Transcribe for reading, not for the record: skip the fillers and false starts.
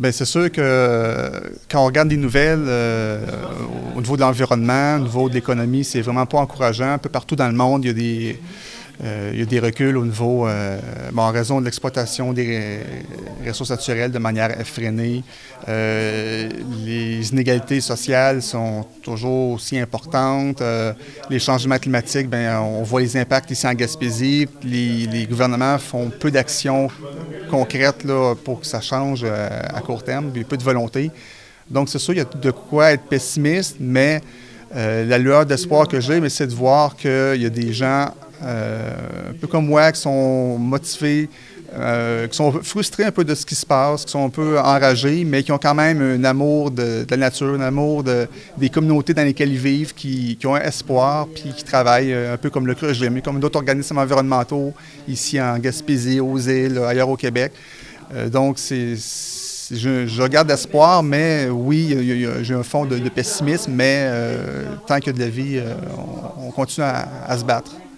Bien, c'est sûr que quand on regarde les nouvelles au niveau de l'environnement, au niveau de l'économie, c'est vraiment pas encourageant. Un peu partout dans le monde, il y a des reculs au niveau, en raison de l'exploitation des ressources naturelles de manière effrénée. Les inégalités sociales sont toujours aussi importantes. Les changements climatiques, bien, on voit les impacts ici en Gaspésie. Les gouvernements font peu d'actions concrètes là, pour que ça change à court terme. Il y a peu de volonté. Donc, c'est sûr, il y a de quoi être pessimiste, mais la lueur d'espoir que j'ai, c'est de voir qu'il y a des gens un peu comme moi, qui sont motivés, qui sont frustrés un peu de ce qui se passe, qui sont un peu enragés, mais qui ont quand même un amour de la nature, un amour des communautés dans lesquelles ils vivent, qui ont un espoir, puis qui travaillent un peu comme le CRUGIM, comme d'autres organismes environnementaux, ici en Gaspésie, aux îles, ailleurs au Québec. Donc, je regarde l'espoir, mais oui, j'ai un fond de pessimisme, mais tant qu'il y a de la vie, on continue à se battre.